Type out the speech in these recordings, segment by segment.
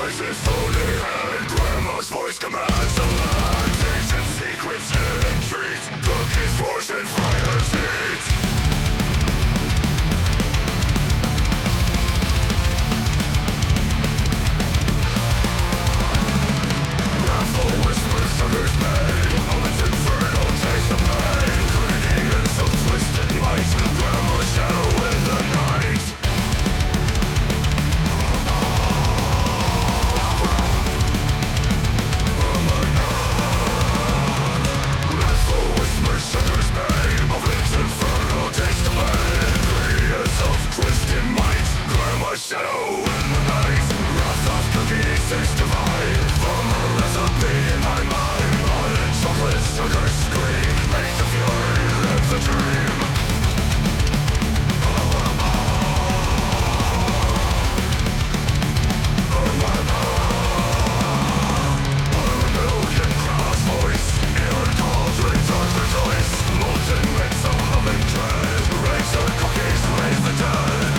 Voices holding hand, grandma's voice commands the land. Ancient secrets hidden trees, cookies forced in fire seeds. Wrathful whispers, suckers made, moments infernal, taste of pain. Clinging in some twisted light, grandma's shadow in the night. Shadow in the night, wrath of cookies tastes divine. From a recipe in my mind, blood and chocolate sugar scream. Make the fury live the dream. Milk and grandma's voice, in cauldrons are the choice. Molten winds of humming dread, razor cookies raise the dead.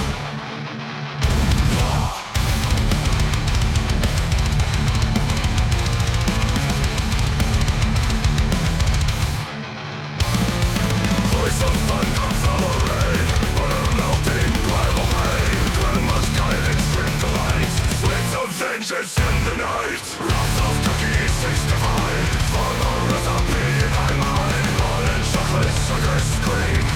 Voice of thunder from the rain, butter melting primal pain. Grandma's guidance in the light, flames of vengeance in the night. Wrath of cookies taste divine, from a recipe in my mind. Blood and chocolate sugar scream.